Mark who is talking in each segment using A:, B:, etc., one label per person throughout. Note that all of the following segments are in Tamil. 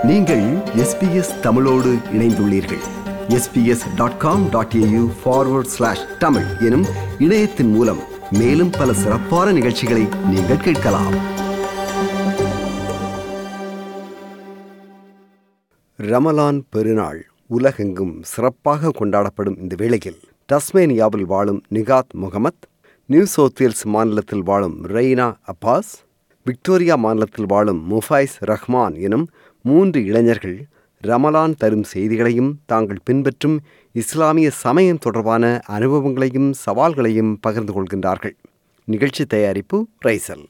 A: நீங்கள் SBS தமிழோடு இணைந்துள்ளீர்கள். sbs.com.au/tamil எனும் இணையத்தின் மூலம் மேலும் பல சிறப்பான நிகழ்ச்சிகளை நீங்கள் கேட்கலாம். ரமலான் பெருநாள் உலகெங்கும் சிறப்பாக கொண்டாடப்படும் இந்த வேளையில் டஸ்மேனியாவில் வாழும் Nikhat Muhammad, New South Wales மாநிலத்தில் வாழும் ரெய்னா அப்பாஸ், விக்டோரியா மாநிலத்தில் வாழும் முஃபைஸ் ரஹ்மான் எனும் 3 இளைஞர்கள் ரமலான் தரும் செய்திகளையும் தாங்கள் பின்பற்றும் இஸ்லாமிய சமயம் தொடர்பான அனுபவங்களையும் சவால்களையும் பகிர்ந்து கொள்கின்றார்கள். நிகழ்ச்சி தயாரிப்பு ரைசல்.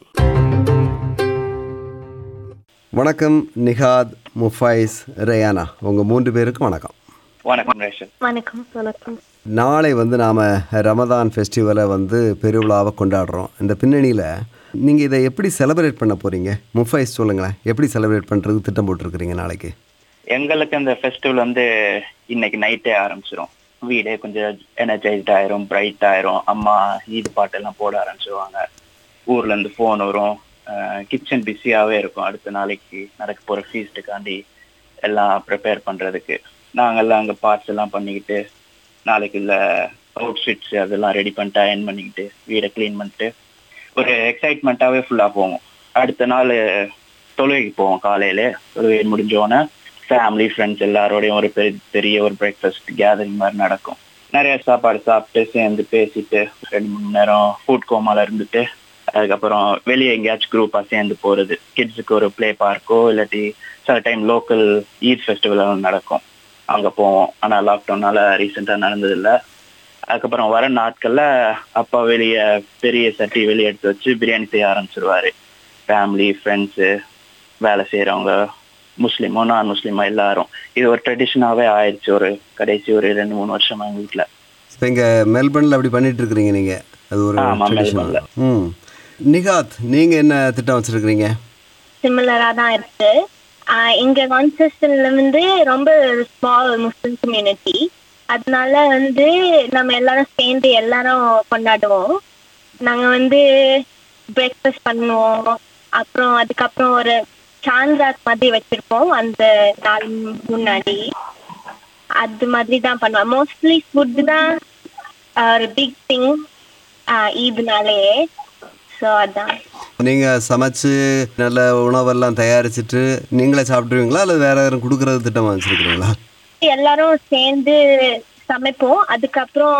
A: வணக்கம் நிகாத், முஃபைஸ், ரெயானா, உங்கள் 3 பேருக்கும் வணக்கம்.
B: வணக்கம் ரேஷன்.
C: வணக்கம். வணக்கம்.
A: நாளை நாம் ரமதான் ஃபெஸ்டிவலை பெருவிழாவை கொண்டாடுறோம். இந்த பின்னணியில் நீங்கள் இதை எப்படி செலிப்ரேட் பண்ண போகிறீங்க? முஃபைஸ் சொல்லுங்களேன், எப்படி செலிப்ரேட் பண்ணுறது திட்டம் போட்டிருக்கிறீங்க நாளைக்கு?
B: எங்களுக்கு இந்த ஃபெஸ்டிவல் இன்னைக்கு நைட்டே ஆரம்பிச்சிடும். வீடே கொஞ்சம் எனர்ஜைஸ்ட் ஆயிரும், பிரைட் ஆயிரும். அம்மா ஈத் பாட்டெல்லாம் போட ஆரம்பிச்சிருவாங்க. ஊர்லேருந்து ஃபோன் வரும். கிச்சன் பிஸியாகவே இருக்கும். அடுத்த நாளைக்கு நடக்க போகிற ஃபீஸ்ட்டுக்காண்டி எல்லாம் ப்ரிப்பேர் பண்ணுறதுக்கு நாங்கள்லாம் அங்கே பார்ட்ஸ் எல்லாம் பண்ணிக்கிட்டு நாளைக்கு இல்லை அவுட்ஃபிட்ஸ் அதெல்லாம் ரெடி பண்ணிட்டு அயன் பண்ணிக்கிட்டு வீடை க்ளீன் பண்ணிட்டு ஒரு எக்ஸைட்மெண்ட்டாகவே ஃபுல்லாக போவோம். அடுத்த நாள் தொழுகைக்கு போவோம். காலையில் தொழுகை முடிஞ்சோன்னே ஃபேமிலி ஃப்ரெண்ட்ஸ் எல்லாரோடையும் ஒரு பெரிய ஒரு பிரேக்ஃபாஸ்ட் கேதரிங் மாதிரி நடக்கும். நிறைய சாப்பாடு சாப்பிட்டு சேர்ந்து பேசிட்டு 2-3 மணி நேரம் ஃபுட் கோமால இருந்துட்டு அதுக்கப்புறம் வெளியே எங்கேயாச்சும் குரூப்பாக சேர்ந்து போகிறது. கிட்ஸுக்கு ஒரு ப்ளே பார்க்கோ இல்லாட்டி சில டைம் லோக்கல் ஈத் ஃபெஸ்டிவல் நடக்கும், அங்கே போவோம். ஆனால் லாக்டவுனால ரீசெண்டாக நடந்ததில்லை. அதுக்கப்புறம் வர நாட்களில் அப்பா வெளியே பெரிய சட்டி வெளியே எடுத்து வச்சு பிரியாணி செய்ய ஆரம்பிச்சிருவாரு. ஃபேமிலி ஃப்ரெண்ட்ஸு வேலை செய்கிறவங்க முஸ்லீமோ நான் முஸ்லீமோ எல்லாரும். இது ஒரு ட்ரெடிஷனாகவே ஆயிடுச்சு ஒரு கடைசி ஒரு 2-3 வருஷமா எங்கள் வீட்டில்.
A: இப்போ இங்கே மெல்பர்னில் அப்படி பண்ணிட்டு இருக்கிறீங்க நீங்கள்? அது ஒரு ட்ரெடிஷனல். நிகாத், நீங்கள் என்ன திட்டம் வச்சுருக்கிறீங்க?
C: சிமிலராக தான் இருக்கு. இங்க கான்செஸ்டன்ல ரொம்ப ஸ்மால் முஸ்லிம் கம்யூனிட்டி, அதனால நம்ம எல்லாரும் சேர்ந்து எல்லாரும் கொண்டாடுவோம். நாங்க பிரேக்ஃபாஸ்ட் பண்ணுவோம். அப்புறம் அதுக்கப்புறம் ஒரு சாந்த்ராத் மாதிரி வச்சிருப்போம் அந்த நாள் முன்னாடி. அது மாதிரி தான் பண்ணுவோம். மோஸ்ட்லி ஃபுட் தான் ஒரு பிக் திங் ஈத்னாலே. ஸோ அதான்.
A: நீங்கள் சமைச்சு நல்ல உணவெல்லாம் தயாரிச்சுட்டு நீங்களே சாப்பிடுவீங்களா அல்லது வேற யாரும் கொடுக்கறது திட்டமாக வச்சுருக்கிறீங்களா?
C: எல்லாரும் சேர்ந்து சமைப்போம். அதுக்கப்புறம்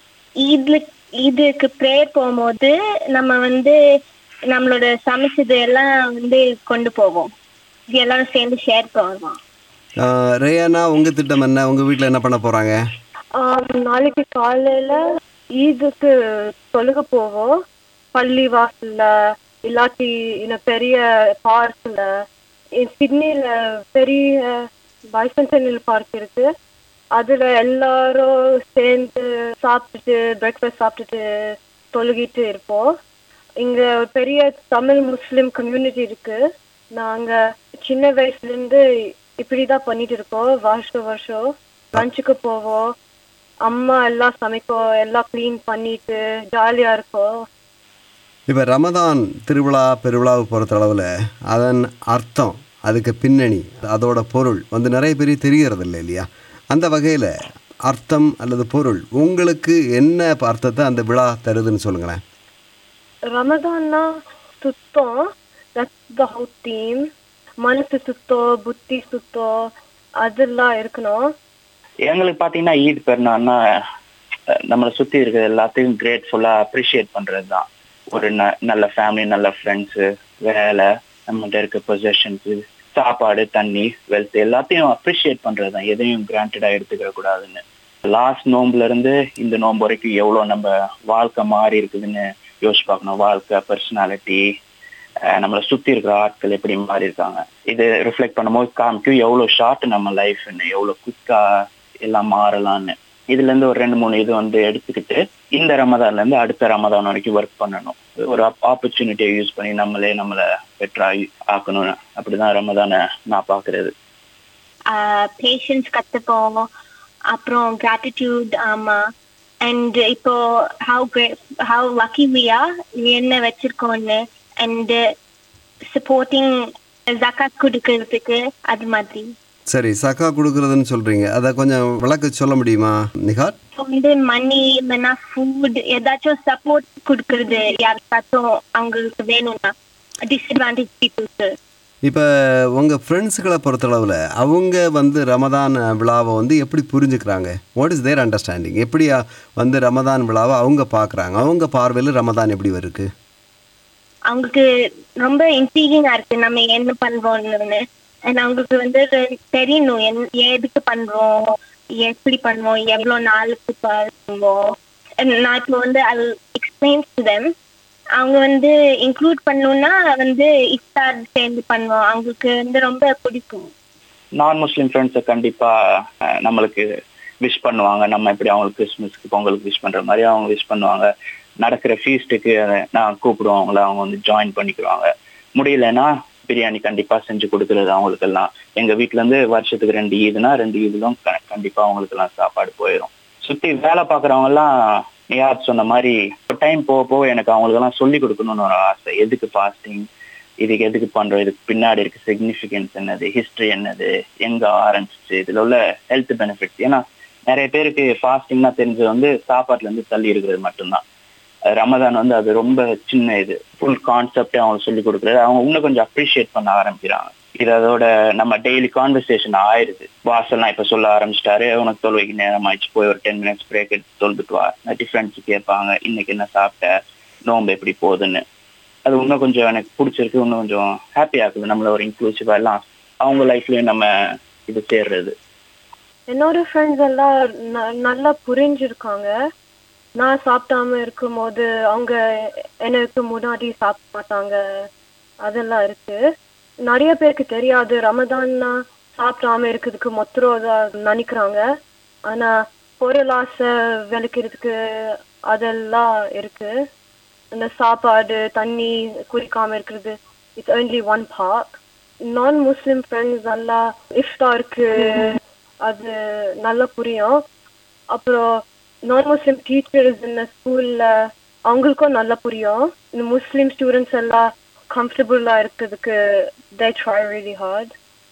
C: ஈதுக்கு ப்ரேயர் போகும்போது நம்ம நம்மளோட சமைச்சது எல்லாம் கொண்டு போவோம். எல்லாரும் சேர்ந்து ஷேர் பண்ணுவோம்.
A: ரேயானா, உங்கள் திட்டம் என்ன? உங்கள் வீட்டில் என்ன பண்ண போகிறாங்க?
D: நாளைக்கு காலையில் ஈதுக்கு தொழுக போவோம். பள்ளி வாசல்ல இல்லாட்டி பெரிய பார்க்ல. சிட்னில பெரிய பைசன்டெனியல் பார்க் இருக்கு. அதுல எல்லாரும் சேர்ந்து சாப்பிட்டுட்டு பிரேக்ஃபாஸ்ட் சாப்பிட்டுட்டு தொழுகிட்டு இருப்போம். இங்க பெரிய தமிழ் முஸ்லிம் கம்யூனிட்டி இருக்கு. நாங்க சின்ன வயசுல இருந்து இப்படிதான் பண்ணிட்டு இருக்கோம். வருஷம் லஞ்சுக்கு போவோம். அம்மா எல்லாம் சமைப்போம். எல்லாம் கிளீன் பண்ணிட்டு ஜாலியா இருக்கோம்.
A: இப்போ ரமதான் திருவிழா பெருவிழாவை பொறுத்த அளவில் அதன் அர்த்தம், அதுக்கு பின்னணி, அதோட பொருள் நிறைய பேர் தெரிகிறது இல்லை இல்லையா? அந்த வகையில் அர்த்தம் அல்லது பொருள் உங்களுக்கு என்ன அர்த்தத்தை அந்த விழா தருதுன்னு சொல்லுங்களேன்.
D: ரமதான்னா சுத்தம், மனசு சுத்தம், புத்தி சுத்தம், அதெல்லாம் இருக்கணும்.
B: எங்களுக்கு பார்த்தீங்கன்னா ஈத் பெருநாள்னா நம்மளை சுற்றி இருக்கிற எல்லாத்தையும் கிரேட்ஃபுல்லாக அப்ரிஷியேட் பண்ணுறது தான். ஒரு நல்ல ஃபேமிலி, நல்ல ஃப்ரெண்ட்ஸு, வேலை, நம்மகிட்ட இருக்க பொசிஷன்ஸு, சாப்பாடு, தண்ணி, வெல்த் எல்லாத்தையும் அப்ரிஷியேட் பண்ணுறது தான். எதையும் கிராண்டடாக எடுத்துக்க கூடாதுன்னு. லாஸ்ட் நோம்புலேருந்து இந்த நோம்பு வரைக்கும் எவ்வளோ நம்ம வாழ்க்கை மாறி இருக்குதுன்னு யோசிச்சு பார்க்கணும். வாழ்க்கை, பர்சனாலிட்டி, நம்மளை சுற்றி இருக்கிற ஆட்கள் எப்படி மாறி இருக்காங்க. இது ரிஃப்ளெக்ட் பண்ணும்போது காமிக்கும் எவ்வளோ ஷார்ட் நம்ம லைஃப்னு, எவ்வளோ குயிக்காக எல்லாம் மாறலான்னு. இதுலேருந்து ஒரு 2-3 இது எடுத்துக்கிட்டு இந்த ரமதான்லேருந்து அடுத்த ரமதான் வரைக்கும் ஒர்க் பண்ணணும். ஒரு ஆப்பர்ச்சுனிட்டியை யூஸ் பண்ணி நம்மளை பெட்டராக ஆக்கணும். அப்படிதான் ரமதானை நான் பார்க்கறது.
C: பேஷன்ஸ் கற்றுப்போம். அப்புறம் கிராட்டிடியூட். ஆமாம். அண்ட் இப்போ how lucky we are என்ன வச்சிருக்கோன்னு. அண்ட் supporting ஜகாத் கொடுக்கறதுக்கு அது மாதிரி.
A: சரி, சக்கா கொடுக்கறதுன்னு சொல்றீங்க, அதை கொஞ்சம் விளக்க சொல்ல முடியுமா நிகாத்?
C: வந்து மணி இல்லைன்னா ஃபுட் ஏதாச்சும் சப்போர்ட் கொடுக்கறது யாருக்காச்சும் அவங்களுக்கு வேணும்னா டிஸ்அட்வான்டேஜ் பீப்புள்ஸு.
A: இப்போ உங்கள் ஃப்ரெண்ட்ஸுகளை பொறுத்தளவில் அவங்க வந்து ரமதான் விழாவை வந்து எப்படி புரிஞ்சுக்கிறாங்க? What is their understanding? எப்படி வந்து ரமதான் விழாவை அவங்க பார்க்குறாங்க? அவங்க பார்வையில் ரமதான் எப்படி இருக்கு?
C: அவங்களுக்கு ரொம்ப இன்ட்ரீகிங்கா இருக்கு நம்ம என்ன பண்றோம்னு. அவங்களுக்கு வந்து தெரியணும் எதுக்கு பண்றோம், எப்படி பண்ணுவோம், எவ்வளவு நாளுக்கு பண்ணுவோம். நான் இப்போ வந்து அது எக்ஸ்பிளைன் டு தெம். அவங்க வந்து இன்க்ளூட் பண்ணணும்னா வந்து இஃப்தார் சேர்ந்து பண்ணுவோம். அவங்களுக்கு வந்து ரொம்ப பிடிக்கும்.
B: நான் முஸ்லீம் ஃப்ரெண்ட்ஸை கண்டிப்பா நம்மளுக்கு விஷ் பண்ணுவாங்க. நம்ம எப்படி அவங்களுக்கு கிறிஸ்மஸ்க்கு பொங்கலுக்கு விஷ் பண்ற மாதிரி அவங்க விஷ் பண்ணுவாங்க. நடக்கிற ஃபீஸ்ட்டுக்கு நான் கூப்பிடுவோம் அவங்கள, அவங்க வந்து ஜாயின் பண்ணிக்குவாங்க. முடியலன்னா பிரியாணி கண்டிப்பா செஞ்சு கொடுக்குறது அவங்களுக்கெல்லாம். எங்க வீட்டுல இருந்து வருஷத்துக்கு 2 ஈதுனா 2 ஈதுலும் கண்டிப்பா அவங்களுக்கெல்லாம் சாப்பாடு போயிடும். சுத்தி வேலை பாக்குறவங்க எல்லாம் யார் சொன்ன மாதிரி டைம் போக போக எனக்கு அவங்களுக்கெல்லாம் சொல்லி கொடுக்கணும்னு ஒரு ஆசை. எதுக்கு ஃபாஸ்டிங், இதுக்கு எதுக்கு பண்றோம், இதுக்கு பின்னாடி இருக்க சிக்னிஃபிகன்ஸ் என்னது, ஹிஸ்டரி என்னது, எங்க ஆரம்பிச்சு, இதுல உள்ள ஹெல்த் பெனிஃபிட்ஸ். ஏன்னா நிறைய பேருக்கு ஃபாஸ்டிங்னா தெரிஞ்சது வந்து சாப்பாட்டுல இருந்து தள்ளி இருக்கிறது மட்டும்தான். ரமதான் வந்து அது ரொம்ப சின்ன இது ஃபுல் கான்செப்டே அவங்க சொல்லி கொடுக்குறது. அவங்க இன்னும் கொஞ்சம் அப்ரிஷியேட் பண்ண ஆரம்பிக்கிறாங்க. இது அதோட நம்ம டெய்லி கான்வர்சேஷன் ஆயிடுது. வாசல்லாம் இப்ப சொல்ல ஆரம்பிச்சிட்டாரு, உனக்கு தொழுவைக்கு நேரம் ஆயிடுச்சு, போய் ஒரு 10 minutes பிரேக் எடுத்து தொழுதுட்டு வா. டிஃப்ரெண்ட்ஸ் கேட்பாங்க, இன்னைக்கு என்ன சாப்பிட்ட, நோம்பு எப்படி போகுதுன்னு. அது இன்னும் கொஞ்சம் எனக்கு பிடிச்சிருக்கு, இன்னும் கொஞ்சம் ஹாப்பி ஆகுது. நம்மள ஒரு இன்க்ளூசிவா எல்லாம் அவங்க லைஃப்லயும் நம்ம இது சேர்றது.
D: என்னோட ஃப்ரெண்ட்ஸ் எல்லாம் நல்லா புரிஞ்சிருக்காங்க. நான் சாப்பிடாம இருக்கும் போது அவங்க எனக்கு முன்னாடி சாப்பிட மாட்டாங்க, அதெல்லாம் இருக்கு. நிறைய பேருக்கு தெரியாது ரமதான்னா சாப்பிடாம இருக்கிறதுக்கு மொத்தம் நினைக்கிறாங்க. ஆனா பொருளாசை விளக்கிறதுக்கு அதெல்லாம் இருக்கு. இந்த சாப்பாடு தண்ணி குடிக்காம இருக்கிறது இட்ஸ் only one part. நான் முஸ்லிம் ஃப்ரெண்ட்ஸ் எல்லாம் இஃப்தாருக்கு அது நல்லா புரியும். அப்புறம் நான் முஸ்லிம் டீச்சர்ஸ் இந்த ஸ்கூல்ல அவங்களுக்கும் நல்லா புரியும். இந்த முஸ்லிம் ஸ்டூடெண்ட்ஸ் எல்லாம் கம்ஃபர்டபுளா இருக்கிறதுக்கு they try really hard.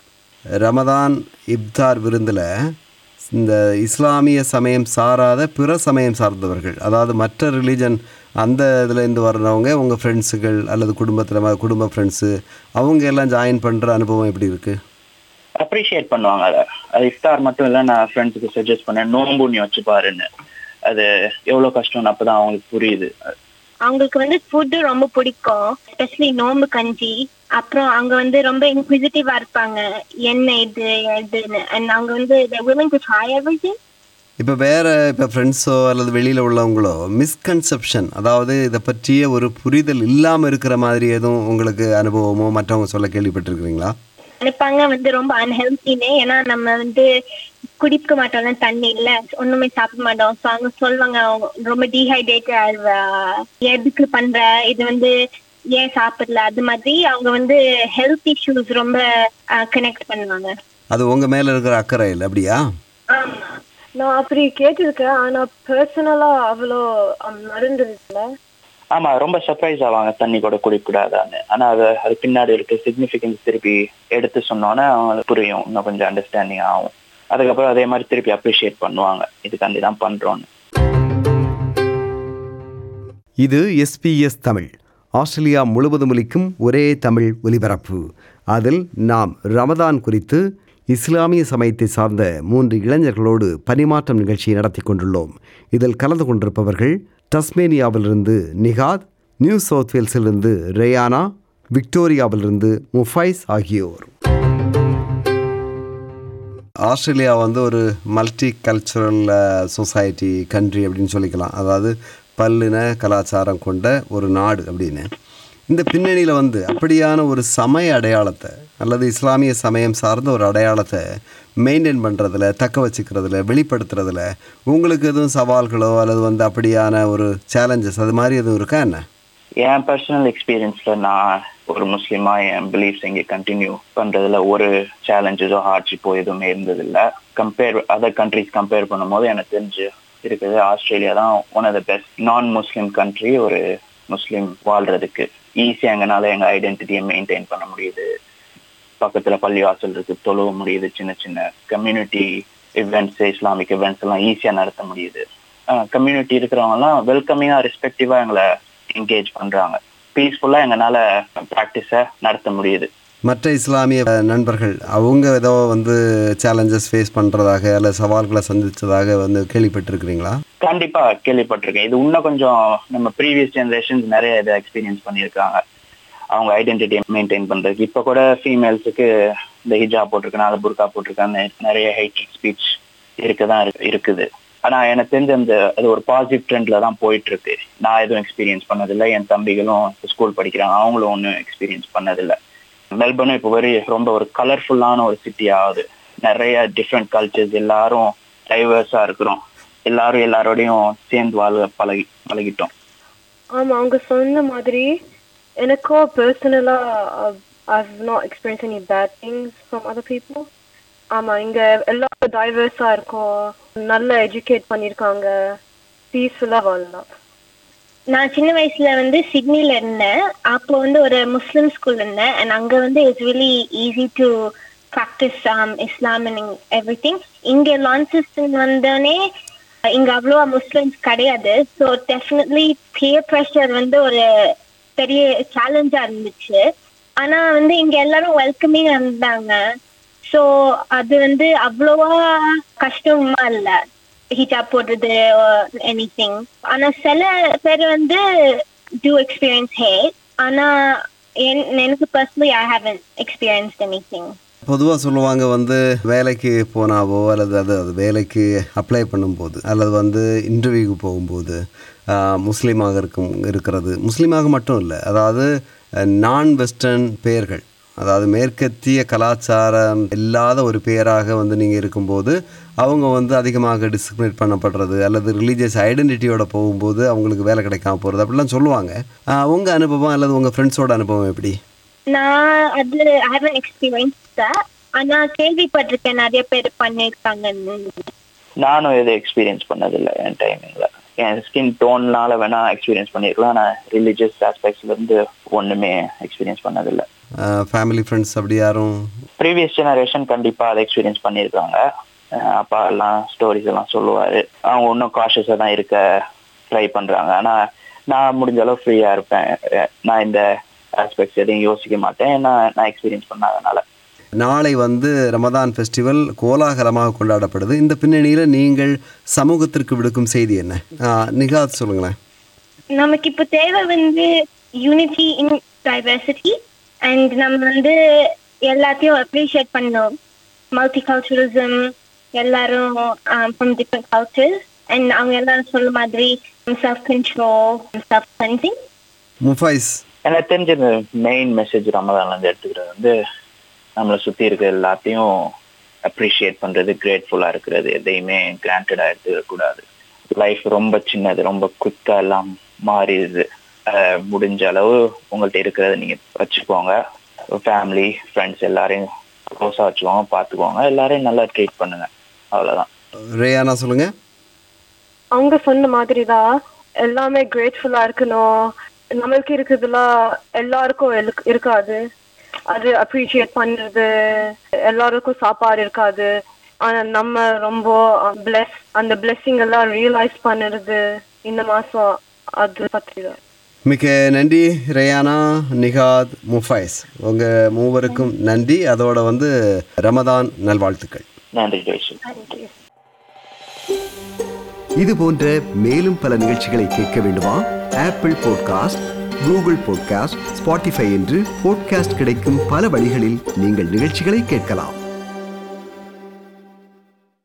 A: Ramadan இப்தார் விருந்தில் இந்த இஸ்லாமிய சமயம் சாராத பிற சமயம் சார்ந்தவர்கள், அதாவது மற்ற ரிலீஜன் அந்த இதுலேருந்து வர்றவங்க உங்கள் ஃப்ரெண்ட்ஸுகள் அல்லது குடும்ப ஃப்ரெண்ட்ஸு அவங்க எல்லாம் ஜாயின் பண்ணுற அனுபவம் எப்படி இருக்குது?
B: அப்ரிஷியேட் பண்ணுவாங்க. அது இஃப்தார் மட்டும் இல்லை, நான் ஃப்ரெண்ட்ஸுக்கு சஜஸ்ட் பண்ணேன் நோம்பு நீ வச்சு பாருன்னு. அது எவ்வளவு கஷ்டம்னு அப்பதான் அவங்களுக்கு புரியுது.
C: அவங்களுக்கு வந்து ஃபுட்டு ரொம்ப பிடிக்கும், எஸ்பெஷலி நோம்பு கஞ்சி. அப்புறம் அவங்க வந்து ரொம்ப இன்க்விசிட்டிவா இருப்பாங்க, என்ன இது எதுன்னு. அண்ட் அவங்க வந்து willing to try everything.
A: இப்போ வேறு இப்போ ஃப்ரெண்ட்ஸோ அல்லது வெளியில் உள்ளவங்களோ மிஸ்கன்செப்ஷன், அதாவது இதை பற்றிய ஒரு புரிதல் இல்லாமல் இருக்கிற மாதிரி எதுவும் உங்களுக்கு அனுபவமோ மற்றவங்க சொல்ல கேள்விப்பட்டிருக்கிறீங்களா?
C: நினைப்பாங்க வந்து ரொம்ப அன்ஹெல்த்தின்னு. ஏன்னா நம்ம வந்து குடிக்க மாட்டோம்ல, தண்ணி இல்ல, ஒண்ணுமே சாப்பிட மாட்டோம். ஸோ அவங்க சொல்லுவாங்க ரொம்ப டீஹைட்ரேட்டட் ஆயிடுவா, எதுக்கு பண்ற இது வந்து, ஏன் சாப்பிடல, அது மாதிரி அவங்க வந்து ஹெல்த் இஷ்யூஸ் ரொம்ப கனெக்ட் பண்ணுவாங்க.
A: அது உங்க மேல இருக்கிற அக்கறை இல்லை அப்படியா?
D: நான் அப்படி கேட்டிருக்கேன், ஆனா பர்சனலா அவ்வளோ நடந்ததில்ல.
B: ஆமா, ரொம்ப சர்ப்ரைஸ் ஆவாங்க தண்ணி கூட குடிக்கூடாதான்னு. ஆனா அது பின்னாடி இருக்க சிக்னிஃபிகன்ஸ் திருப்பி எடுத்து சொன்னோன்னே அவங்களுக்கு புரியும், இன்னும் கொஞ்சம் அண்டர்ஸ்டாண்டிங் ஆகும். அதுக்கப்புறம் அதே மாதிரி திருப்பி அப்ரிஷியேட் பண்ணுவாங்க, இதுக்காண்டி தான் பண்றோன்னு.
A: இது SBS தமிழ், ஆஸ்திரேலியா முழுவதும் ஒலிக்கும் ஒரே தமிழ் ஒலிபரப்பு. அதில் நாம் ரமதான் குறித்து இஸ்லாமிய சமயத்தை சார்ந்த 3 இளைஞர்களோடு பரிமாற்றம் நிகழ்ச்சியை நடத்தி கொண்டுள்ளோம். இதில் கலந்து கொண்டிருப்பவர்கள் டஸ்மேனியாவிலிருந்து நிகாத், நியூ சவுத் வேல்ஸிலிருந்து ரேயானா, விக்டோரியாவிலிருந்து முஃபைஸ் ஆகியோர். ஆஸ்திரேலியா வந்து ஒரு மல்டி கல்ச்சுரல் சொசைட்டி கண்ட்ரி அப்படின்னு சொல்லிக்கலாம். அதாவது பல்லின கலாச்சாரம் கொண்ட ஒரு நாடு அப்படின்னு. இந்த பின்னணியில் வந்து அப்படியான ஒரு சமய அடையாளத்தை அல்லது இஸ்லாமிய சமயம் சார்ந்த ஒரு அடையாளத்தை மெயின்டைன் பண்ணுறதுல, தக்க வச்சுக்கிறதுல, வெளிப்படுத்துறதுல உங்களுக்கு எதுவும் சவால்களோ அல்லது வந்து அப்படியான ஒரு சேலஞ்சஸ் அது மாதிரி எதுவும் இருக்கா என்ன?
B: என் பர்சனல் எக்ஸ்பீரியன்ஸ்ல நான் ஒரு முஸ்லீமா என் பிலீஃப்ஸ் இங்கே கண்டினியூ பண்றதுல ஒரு சேலஞ்சஸோ ஹார்ட்ஷிப்போ எதுவுமே இருந்ததில்லை. அதர் கண்ட்ரிஸ் கம்பேர் பண்ணும்போது எனக்கு தெரிஞ்சு இருக்குது ஆஸ்திரேலியா தான் ஒன் ஆஃப் த பெஸ்ட் நான் முஸ்லீம் கண்ட்ரி. ஒரு முஸ்லீம் வாழ்றதுக்கு ஈஸியாக எங்கனால எங்கள் ஐடென்டிட்டியை மெயின்டைன் பண்ண முடியுது. பக்கத்துல பள்ளிவாசல் இருக்கு, தொழுவ முடியுது. சின்ன சின்ன கம்யூனிட்டி இவெண்ட்ஸ், இஸ்லாமிக் இவெண்ட்ஸ் எல்லாம் ஈஸியா நடத்த முடியுது. கம்யூனிட்டி இருக்கிறவங்க எல்லாம் வெல்கமிங்கா ரெஸ்பெக்டிவா எங்களை என்கேஜ் பண்றாங்க. பீஸ்ஃபுல்லா எங்களால ப்ராக்டிஸை நடத்த முடியுது.
A: மற்ற இஸ்லாமிய நண்பர்கள் அவங்க ஏதோ சேலஞ்சஸ் ஃபேஸ் பண்ணுறதாக அல்ல சவால்களை சந்தித்ததாக கேள்விப்பட்டிருக்கிறீங்களா?
B: கண்டிப்பா கேள்விப்பட்டிருக்கேன். இது இன்னும் கொஞ்சம் நம்ம ப்ரீவியஸ் ஜெனரேஷன்ஸ் நிறைய இதை எக்ஸ்பீரியன்ஸ் பண்ணியிருக்காங்க. அவங்க ஐடென்டிட்டியை மெயின்டைன் பண்றதுக்கு இப்போ கூட ஃபீமேல்ஸுக்கு இந்த ஹிஜாப் போட்டிருக்கனால புர்கா போட்டிருக்காங்க நிறைய ஹேட் ஸ்பீச் இருக்குது. ஆனா எனக்கு தெரிஞ்ச அது ஒரு பாசிட்டிவ் ட்ரெண்ட்ல தான் போயிட்டு இருக்கு. நான் எதுவும் எக்ஸ்பீரியன்ஸ் பண்ணதில்லை, என் தம்பிகளும் ஸ்கூல் படிக்கிறாங்க, அவங்களும் ஒன்றும் எக்ஸ்பீரியன்ஸ் பண்ணதில்லை. மெல்பர்னும் இப்போ ரொம்ப ஒரு கலர்ஃபுல்லான ஒரு சிட்டி ஆகுது. நிறைய டிஃப்ரெண்ட் கல்ச்சர்ஸ், எல்லாரும் டைவர்ஸா இருக்கிறோம், எல்லாரும் எல்லாரோடையும் சேர்ந்து வாழ பழகிட்டோம்.
D: ஆமா, அவங்க சொன்ன மாதிரி எனக்கோ பர்சனலா I've not experienced any bad things from other people. ஆமா, இங்க எல்லாரும் டைவர்ஸா இருக்கோம், நல்லா எஜுகேட் பண்ணிருக்காங்க, பீஸ்ஃபுல்லா வாழலாம்.
C: நான் சின்ன வயசுல சிட்னில இருந்தேன். அப்போ ஒரு முஸ்லிம் ஸ்கூல் இருந்தேன். அண்ட் அங்க it's really easy to practice Islam and everything. இங்க லான்சிஸ்டன் வந்தோடனே இங்க அவ்வளவா முஸ்லிம்ஸ் கிடையாது. ஸோ டெஃபினெட்லி பியர் ப்ரெஷர் ஒரு பெரிய சேலஞ்சா இருந்துச்சு. ஆனா இங்க எல்லாரும் வெல்கமிங்கா இருந்தாங்க. ஸோ அது அவ்வளவா கஷ்டமா இல்லை ஹிஜாப் போடுறது எனிதிங். ஆனா சில பேர் do experience hate. ஆனா எனக்கு personally I haven't experienced anything.
A: பொதுவாக சொல்லுவாங்க வேலைக்கு போனாவோ அல்லது அது வேலைக்கு அப்ளை பண்ணும்போது அல்லது இன்டர்வியூக்கு போகும்போது முஸ்லீமாக இருக்கிறது, முஸ்லீமாக மட்டும் இல்லை, அதாவது நான் வெஸ்டர்ன் பெயர்கள், அதாவது மேற்கத்திய கலாச்சாரம் இல்லாத ஒரு பெயராக நீங்கள் இருக்கும்போது அவங்க அதிகமாக டிஸ்கிரிமினேட் பண்ணப்படுறது அல்லது ரிலீஜியஸ் ஐடென்டிட்டியோட போகும்போது அவங்களுக்கு வேலை கிடைக்காம போகிறது அப்படிலாம் சொல்லுவாங்க. உங்கள் அனுபவம் அல்லது உங்கள் ஃப்ரெண்ட்ஸோட அனுபவம் எப்படி?
C: நான் அது I haven't experienced that. ஆனா கேள்விப்பட்டிருக்கேன் நிறைய பேர் பண்ணிருக்காங்கன்னு.
B: நானும் எதுவும் எக்ஸ்பீரியன்ஸ் பண்ணதில்லை என் டைமிங்ல. என் ஸ்கின் டோன்னால வேணா எக்ஸ்பீரியன்ஸ் பண்ணிருக்கலாம். ஆனால் ரிலீஜியஸ் ஆஸ்பெக்ட்ஸ்ல இருந்து ஒண்ணுமே எக்ஸ்பீரியன்ஸ் பண்ணதில்லை.
A: ஃபேமிலி ஃப்ரெண்ட்ஸ் அப்படி யாரும்?
B: ப்ரீவியஸ் ஜெனரேஷன் கண்டிப்பா அதை எக்ஸ்பீரியன்ஸ் பண்ணியிருக்காங்க. அப்பா எல்லாம் ஸ்டோரிஸ் எல்லாம் சொல்லுவாரு. அவங்க இன்னும் காஷியஸா தான் இருக்க ட்ரை பண்றாங்க. ஆனா நான் முடிஞ்ச அளவு ஃப்ரீயா இருப்பேன். நான் இந்த ஆஸ்பெக்ட்ஸ் எதையும் யோசிக்க மாட்டேன். நான் எக்ஸ்பீரியன்ஸ் பண்ணாதனால.
A: நாளை ரமதான் ஃபெஸ்டிவல் கோலாகலமாக கொண்டாடப்படுது. இந்த பின்னணியில் நீங்கள் சமூகத்திற்கு விடுக்கும் செய்தி என்ன? நிகாத் சொல்லுங்களேன்.
C: நமக்கு இப்போ தேவை யூனிட்டி இன் டைவர்சிட்டி. அண்ட் நம்ம எல்லாத்தையும் அப்ரிஷியேட் பண்ணோம். மல்டி கல்ச்சுரலிசம், எல்லாரும் ஃப்ரம் டிஃப்ரெண்ட் கல்ச்சர்ஸ். அண்ட் அவங்க எல்லாரும் சொல்ல மாதிரி self control, self cleansing.
A: Mufaiz,
B: எனக்கு தெரிஞ்ச மெயின் மெசேஜ் ரமதான்ல இருந்து எடுத்துக்கிறது நம்மளை சுற்றி இருக்கிற எல்லாத்தையும் அப்ரிஷியேட் பண்ணுறது, கிரேட்ஃபுல்லாக இருக்கிறது, எதையுமே கிராண்டடாக எடுத்துக்கக்கூடாது. லைஃப் ரொம்ப சின்னது, ரொம்ப குயிக்காக எல்லாம் மாறிடுது. முடிஞ்ச அளவு உங்கள்கிட்ட இருக்கிறத நீங்கள் வச்சுக்கோங்க. ஃபேமிலி, ஃப்ரெண்ட்ஸ் எல்லாரையும் க்ளோஸாக வச்சுக்கோங்க, பார்த்துக்கோங்க, எல்லாரையும் நல்லா ட்ரீட் பண்ணுங்க. அவ்வளோதான்.
A: ரேயானா சொல்லுங்க.
D: அவங்க சொன்ன மாதிரி தான் எல்லாமே கிரேட்ஃபுல்லாக இருக்கணும். நம்மளுக்கு இருக்கிறதுலாம் எல்லாருக்கும் இருக்காது. அது அப்ரிஷியேட் பண்றது, எல்லாருக்கும் சாப்பாடு இருக்காது. ஆனா நம்ம ரொம்ப அந்த பிளெஸிங் எல்லாம் ரியலைஸ் பண்ணுறது இந்த மாசம் அது பற்றி தான்.
A: மிக்க நன்றி ரேயானா, நிகாத், முஃபைஸ். உங்க மூவருக்கும் நன்றி. அதோட ரமதான் நல்வாழ்த்துக்கள்.
B: நன்றி.
A: இது போன்ற மேலும் பல நிகழ்ச்சிகளை கேட்க வேண்டுமா? Apple podcast, Google podcast, Spotify என்று பாட்காஸ்ட் கிடைக்கும் பல வழிகளில் நீங்கள் நிகழ்ச்சிகளை கேட்கலாம்.